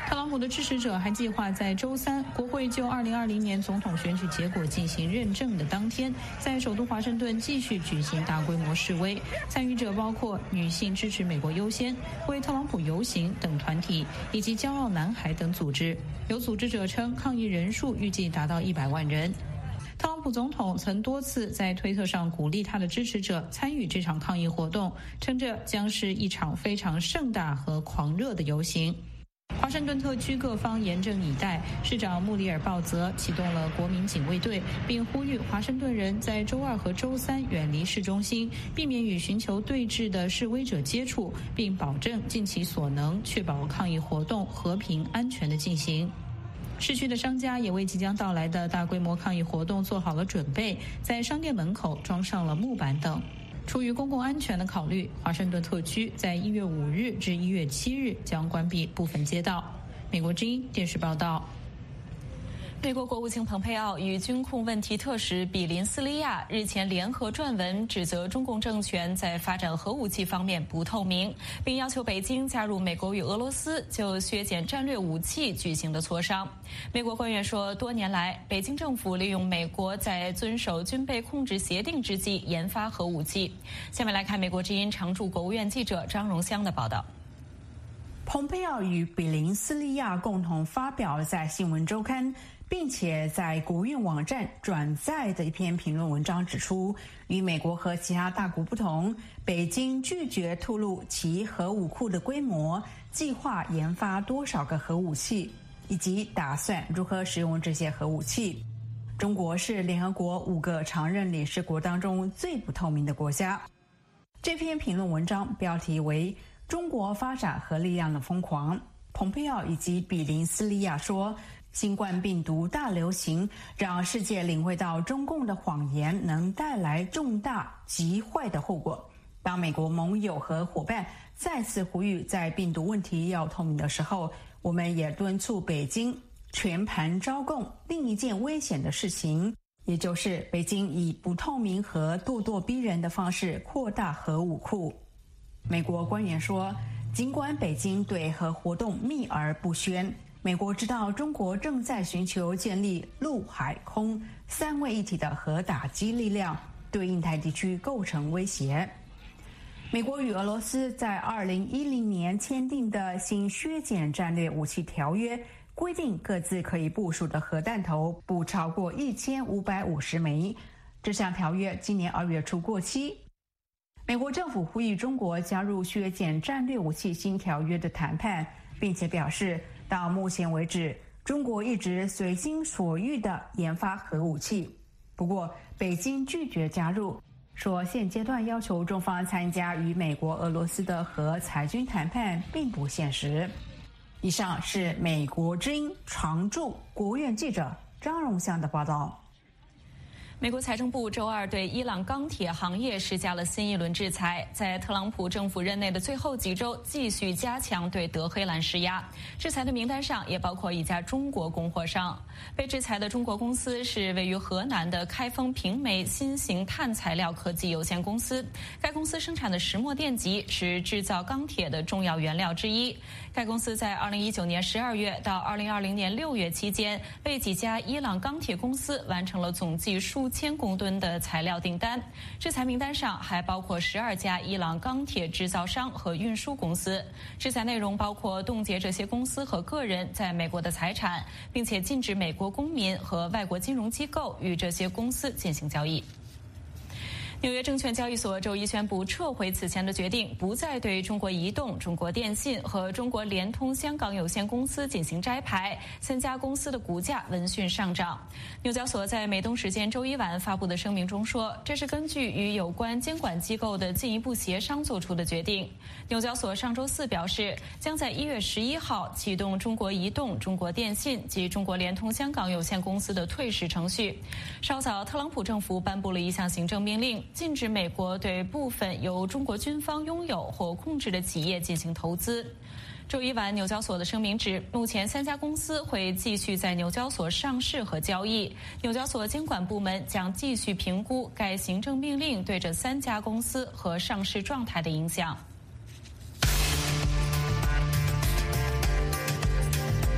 特朗普的支持者还计划在周三国会就二零二零年总统选举结果进行认证的当天，在首都华盛顿继续举行大规模示威。参与者包括女性支持美国优先、为特朗普游行等团体，以及骄傲男孩等组织。有组织者称，抗议人数预计达到一百万人。特朗普总统曾多次在推特上鼓励他的支持者参与这场抗议活动，称这将是一场非常盛大和狂热的游行。华盛顿特区各方严阵以待，市长穆里尔鲍泽启动了国民警卫队，并呼吁华盛顿人在周二和周三远离市中心，避免与寻求对峙的示威者接触，并保证尽其所能确保抗议活动和平安全的进行。市区的商家也为即将到来的大规模抗议活动做好了准备，在商店门口装上了木板等。出于公共安全的考虑，华盛顿特区在一月五日至一月七日将关闭部分街道。美国之音电视报道。 美国国务卿蓬佩奥与军控问题特使比林斯利亚日前联合撰文，指责中共政权在发展核武器方面不透明，并要求北京加入美国与俄罗斯就削减战略武器举行的磋商。美国官员说，多年来，北京政府利用美国在遵守军备控制协定之际研发核武器。下面来看美国之音常驻国务院记者张荣香的报道。 蓬佩奥与比林斯利亚共同发表在《新闻周刊》并且在国务院网站转载的一篇评论文章指出，与美国和其他大国不同，北京拒绝透露其核武库的规模、计划研发多少个核武器，以及打算如何使用这些核武器。中国是联合国五个常任理事国当中最不透明的国家。这篇评论文章标题为《中国发展核力量的疯狂》。蓬佩奥以及比林斯利亚说，新冠病毒大流行让世界领会到中共的谎言能带来重大极坏的后果。当美国盟友和伙伴再次呼吁在病毒问题要透明的时候，我们也敦促北京全盘招供另一件危险的事情，也就是北京以不透明和咄咄逼人的方式扩大核武库。美国官员说，尽管北京对核活动秘而不宣，美国知道中国正在寻求建立陆海空三位一体的核打击力量，对印太地区构成威胁。美国与俄罗斯在二零一零年签订的新削减战略武器条约规定，各自可以部署的核弹头不超过一千五百五十枚。这项条约今年二月初过期。美国政府呼吁中国加入削减战略武器新条约的谈判，并且表示，到目前为止，中国一直随心所欲地研发核武器。不过，北京拒绝加入，说现阶段要求中方参加与美国、俄罗斯的核裁军谈判并不现实。以上是美国之音常驻国务院记者张荣香的报道。 美国财政部周二对伊朗钢铁行业施加了新一轮制裁，在特朗普政府任内的最后几周继续加强对德黑兰施压。制裁的名单上也包括一家中国供货商。被制裁的中国公司是位于河南的开封平煤新型碳材料科技有限公司。该公司生产的石墨电极是制造钢铁的重要原料之一。该公司在二零一九年十二月到二零二零年六月期间，为几家伊朗钢铁公司完成了总计数千公吨的材料订单。制裁名单上还包括十二家伊朗钢铁制造商和运输公司。制裁内容包括冻结这些公司和个人在美国的财产，并且禁止美国公民和外国金融机构与这些公司进行交易。纽约证券交易所周一宣布撤回此前的决定，不再对中国移动、中国电信和中国联通香港有限公司进行摘牌，三家公司的股价闻讯上涨。纽交所在美东时间周一晚发布的声明中说，这是根据与有关监管机构的进一步协商做出的决定。纽交所上周四表示，将在一月十一号启动中国移动、中国电信及中国联通香港有限公司的退市程序。稍早，特朗普政府颁布了一项行政命令，禁止美国对部分由中国军方拥有或控制的企业进行投资。周一晚，纽交所的声明指，目前三家公司会继续在纽交所上市和交易。纽交所监管部门将继续评估该行政命令对这三家公司和上市状态的影响。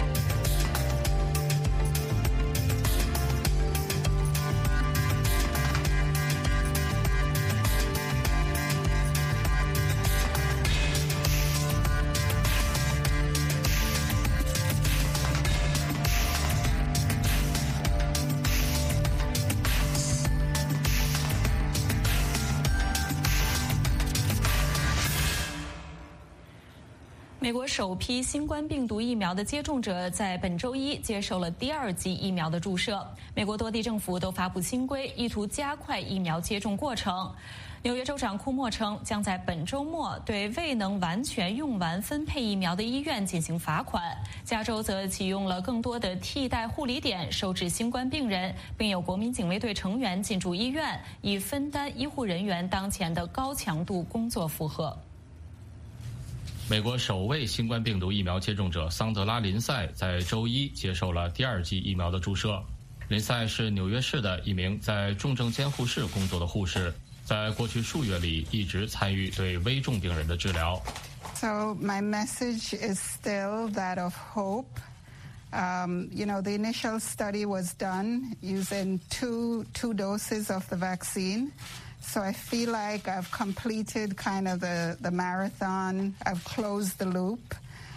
美国首批新冠病毒疫苗的接种者在本周一接受了第二剂疫苗的注射。美国多地政府都发布新规，意图加快疫苗接种过程。纽约州长库莫称，将在本周末对未能完全用完分配疫苗的医院进行罚款。加州则启用了更多的替代护理点收治新冠病人，并有国民警卫队成员进驻医院，以分担医护人员当前的高强度工作负荷。 美国首位新冠病毒疫苗接种者桑德拉·林赛在周一接受了第二剂疫苗的注射。林赛是纽约市的一名在重症监护室工作的护士，在过去数月里一直参与对危重病人的治疗。 So my message is still that of hope. Um, you know, the initial study was done using two two doses of the vaccine.So I feel like I've completed kind of the, the marathon. I've closed the loop.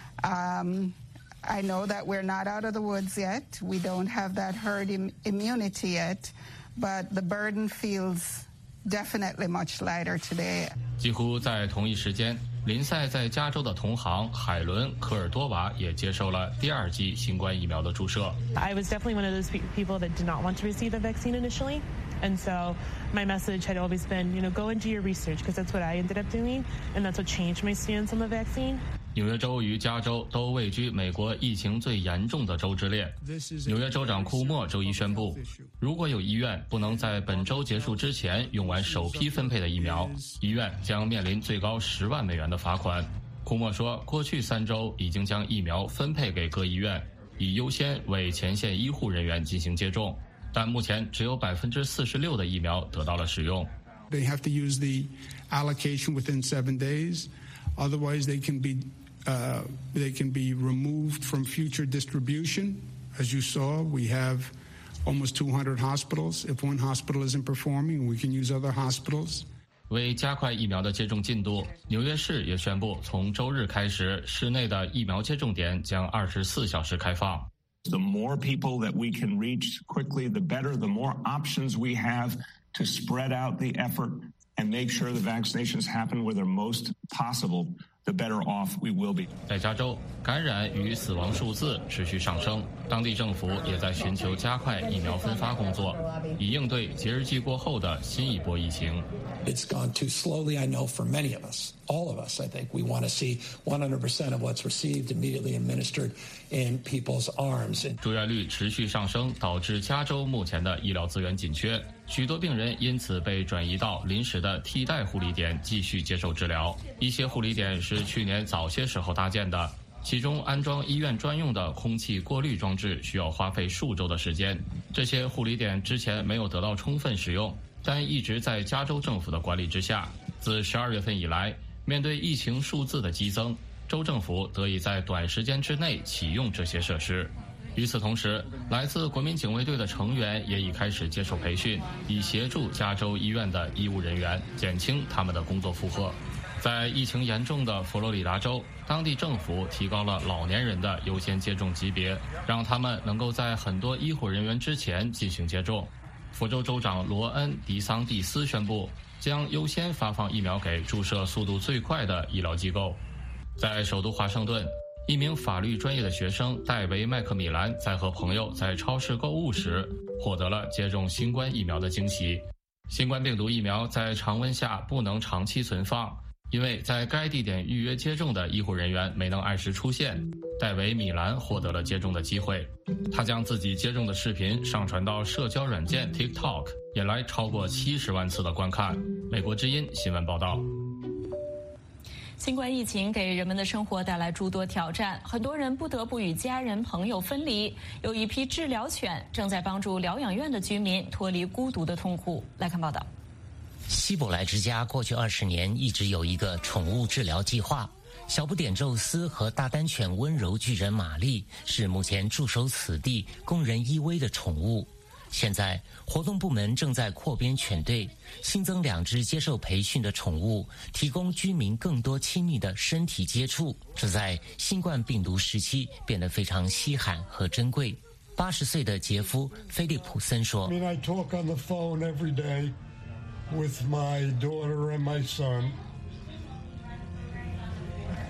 Um, I know that we're not out of the woods yet. We don't have that herd im- immunity yet, but the burden feels definitely much lighter today. 几乎在同一时间，林赛在加州的同行海伦·科尔多瓦也接受了第二剂新冠疫苗的注射。 I was definitely one of those people that did not want to receive the vaccine initially.And so my message had always been, you know, go and do your research, because that's what I ended up doing, and that's what changed my stance on the vaccine. 纽约州与加州都位居美国疫情最严重的州之列。纽约州长库莫周一宣布，如果有医院不能在本周结束之前用完首批分配的疫苗，医院将面临最高十万美元的罚款。库莫说，过去三周已经将疫苗分配给各医院，以优先为前线医护人员进行接种。但目前只有百分之四十六的疫苗得到了使用。 They have to use the allocation within seven days. Otherwise, they can be uh, they can be removed from future distribution. As you saw, we have almost two hundred hospitals. If one hospital isn't performing, we can use other hospitals. 为加快疫苗的接种进度，纽约市也宣布，从周日开始，市内的疫苗接种点将二十四小时开放。 The more people that we can reach quickly, the better. The more options we have to spread out the effort and make sure the vaccinations happen where they're most possible, the better off we will be. 在加州，感染与死亡数字持续上升，当地政府也在寻求加快疫苗分发工作，以应对节日季过后的新一波疫情。 It's gone too slowly, I know, for many of us. All of us, I think, we want to see one hundred percent of what's received immediately administered in people's arms. 住院率持续上升，导致加州目前的医疗资源紧缺，许多病人因此被转移到临时的替代护理点继续接受治疗。一些护理点是去年早些时候搭建的，其中安装医院专用的空气过滤装置需要花费数周的时间。这些护理点之前没有得到充分使用，但一直在加州政府的管理之下。自十二月份以来，面对疫情数字的激增，州政府得以在短时间之内启用这些设施。与此同时，来自国民警卫队的成员也已开始接受培训，以协助加州医院的医务人员减轻他们的工作负荷。在疫情严重的佛罗里达州，当地政府提高了老年人的优先接种级别，让他们能够在很多医护人员之前进行接种。佛州州长罗恩·迪桑蒂斯宣布，将优先发放疫苗给注射速度最快的医疗机构。在首都华盛顿，一名法律专业的学生戴维·麦克米兰在和朋友在超市购物时，获得了接种新冠疫苗的惊喜。新冠病毒疫苗在常温下不能长期存放，因为在该地点预约接种的医护人员没能按时出现，戴维·米兰获得了接种的机会。他将自己接种的视频上传到社交软件 TikTok， 引来超过七十万次的观看。美国之音新闻报道。 新冠疫情给人们的生活带来诸多挑战，很多人不得不与家人朋友分离。有一批治疗犬正在帮助疗养院的居民脱离孤独的痛苦。来看报道。 希伯来之家过去二十年一直有一个宠物治疗计划。小不点宙斯和大丹犬温柔巨人玛丽是目前驻守此地、供人依偎的宠物。现在活动部门正在扩编犬队，新增两只接受培训的宠物，提供居民更多亲密的身体接触，这在新冠病毒时期变得非常稀罕和珍贵。八十岁的杰夫·菲利普森说 I mean, I talk on the phone every day with my daughter and my son.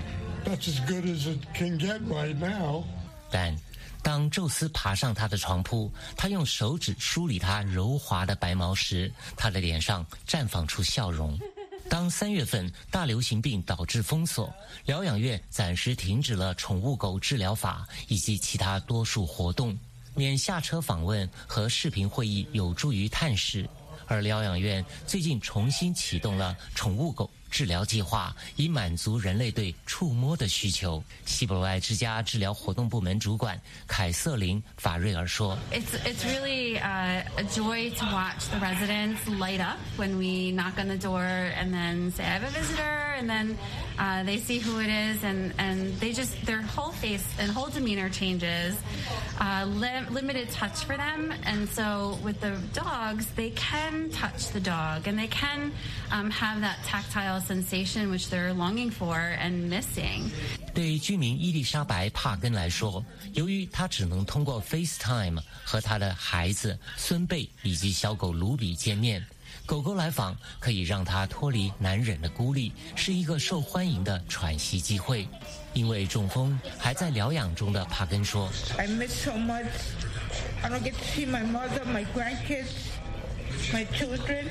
That's as good as it can get right now. 但当宙斯爬上他的床铺，他用手指梳理他柔滑的白毛时，他的脸上绽放出笑容。当三月份大流行病导致封锁，疗养院暂时停止了宠物狗治疗法以及其他多数活动，免下车访问和视频会议有助于探视。而疗养院最近重新启动了宠物狗治疗计划，以满足人类对触摸的需求。西伯罗爱之家治疗活动部门主管凯瑟琳·法瑞尔说 It's, it's really uh, a joy to watch the residents light up when we knock on the door and then say, I have a visitor, and then uh, they see who it is, and, and they just, their whole face and whole demeanor changes. Uh, li- limited touch for them, and so with the dogs, they can touch the dog, and they can um, have that tactile sensation which they're longing for and missing. 对居民伊丽莎白·帕根来说，由于她只能通过 FaceTime 和她的孩子、孙辈以及小狗卢比见面，狗狗来访可以让她脱离难忍的孤立，是一个受欢迎的喘息机会。因为中风还在疗养中的帕根说 I miss so much. I don't get to see my mother, my grandkids, my children.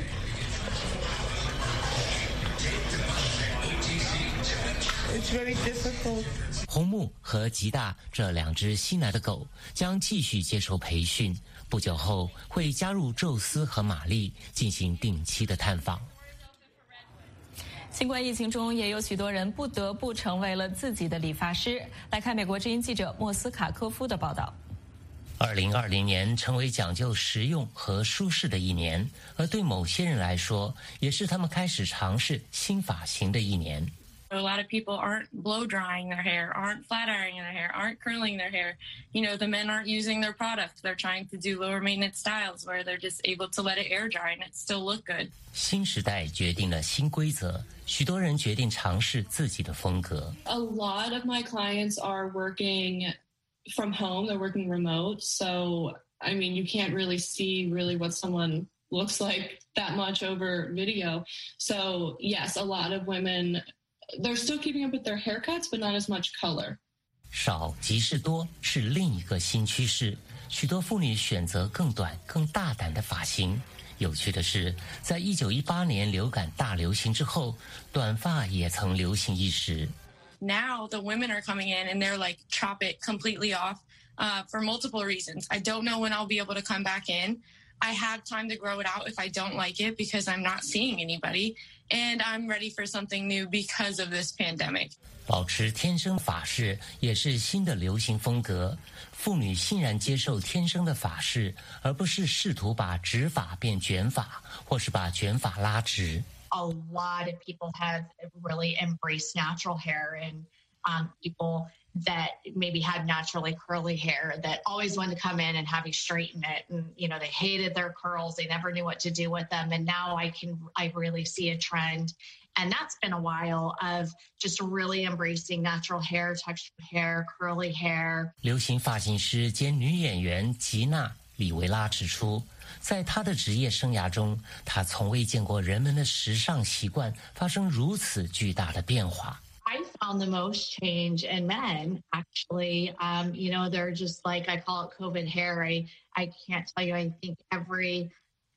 It's very difficult. 红木和吉大这两只新来的狗将继续接受培训，不久后会加入宙斯和玛丽进行定期的探访。 新冠疫情中，也有许多人不得不成为了自己的理发师。来看美国之音记者莫斯卡科夫的报道。 二零二零年成为讲究实用和舒适的一年，而对某些人来说，也是他们开始尝试新发型的一年。 A lot of people aren't blow drying their hair, aren't flat ironing their hair, aren't curling their hair. You know, the men aren't using their product. They're trying to do lower maintenance styles where they're just able to let it air dry and it still look good. 新时代决定了新规则，许多人决定尝试自己的风格。 A lot of my clients are working from home. They're working remote. So, I mean, you can't really see really what someone looks like that much over video. So, yes, a lot of women...They're still keeping up with their haircuts, but not as much color. 少即是多是另一个新趋势，许多妇女选择更短、更大胆的发型。有趣的是，在一九一八年流感大流行之后，短发也曾流行一时。 Now the women are coming in and they're like, chop it completely off uh, for multiple reasons. I don't know when I'll be able to come back in. I have time to grow it out if I don't like it because I'm not seeing anybody.And I'm ready for something new because of this pandemic. 保持天生发式也是新的流行风格。妇女欣然接受天生的发式，而不是试图把直发变卷发，或是把卷发拉直。 A lot of people have really embraced natural hair, and um, people that maybe had naturally curly hair that always wanted to come in and have you straighten it, and you know they hated their curls, they never knew what to do with them, and now I can I really see a trend, and that's been a while of just really embracing natural hair, textured hair, curly hair. 流行发型师兼女演员吉娜·里维拉指出，在她的职业生涯中，她从未见过人们的时尚习惯发生如此巨大的变化。 I found the most change in men, actually. Um, you know, they're just like, I call it COVID hair. I, I can't tell you, I think every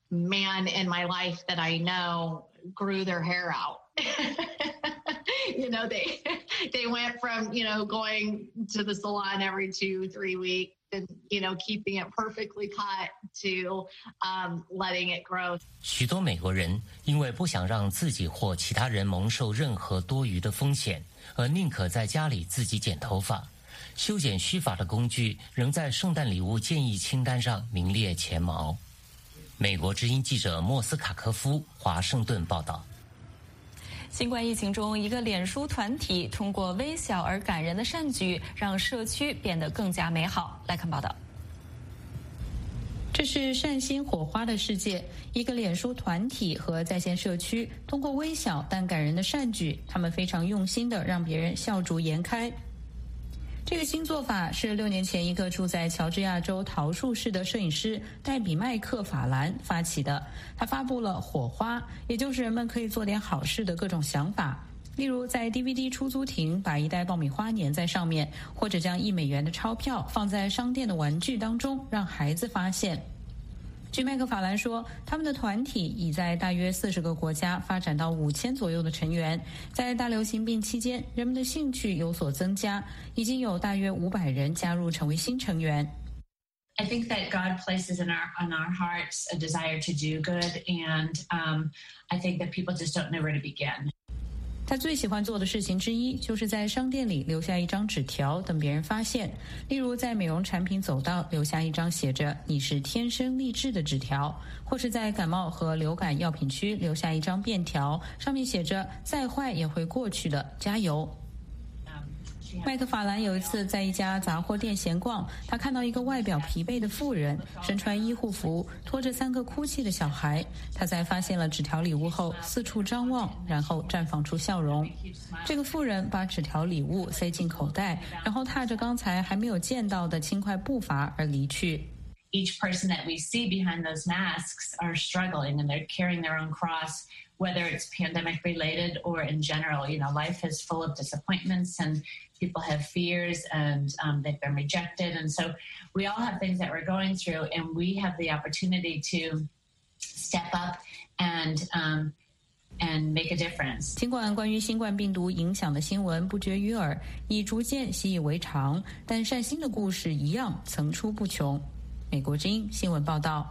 man in my life that I know grew their hair out. You know, they they went from, you know, going to the salon every two, three weeks and, you know, keeping it perfectly cut to um, letting it grow. 许多美国人因为不想让自己或其他人蒙受任何多余的风险，而宁可在家里自己剪头发。修剪须发的工具仍在圣诞礼物建议清单上名列前茅。美国之音记者莫斯卡科夫华盛顿报道。 新冠疫情中，一个脸书团体通过微小而感人的善举，让社区变得更加美好。来看报道。 这是善心火花的世界，一个脸书团体和在线社区通过微小但感人的善举，他们非常用心地让别人笑逐颜开。这个新做法是六年前一个住在乔治亚州桃树市的摄影师戴比麦克法兰发起的。他发布了火花，也就是人们可以做点好事的各种想法。 例如在 D V D 出租亭把一袋爆米花粘在上面，或者将一美元的钞票放在商店的玩具当中，让孩子发现。据麦克法兰说，他们的团体已在大约四十个国家发展到五千左右的成员。在大流行病期间，人们的兴趣有所增加，已经有大约五百人加入成为新成员。 I think that God places in our on our hearts a desire to do good, and um, I think that people just don't know where to begin. 他最喜欢做的事情之一，就是在商店里留下一张纸条，等别人发现。例如，在美容产品走道留下一张写着“你是天生丽质”的纸条，或是在感冒和流感药品区留下一张便条，上面写着“再坏也会过去的，加油”。麦克法兰有一次在一家杂货店闲逛，他看到一个外表疲惫的妇人，身穿医护服，拖着三个哭泣的小孩。他在发现了纸条礼物后，四处张望，然后绽放出笑容。这个妇人把纸条礼物塞进口袋，然后踏着刚才还没有见到的轻快步伐而离去。 Each person that we see behind those masks are struggling, and they're carrying their own cross, whether it's pandemic related or in general. You know, life is full of disappointments, and people have fears, and um, they've been rejected. And so we all have things that we're going through, and we have the opportunity to step up and um, and make a difference. 尽管关于新冠病毒影响的新闻不绝于耳，已逐渐习以为常，但善心的故事一样层出不穷。美国之音新闻报道。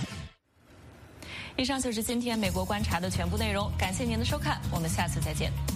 以上就是今天美国观察的全部内容，感谢您的收看，我们下次再见。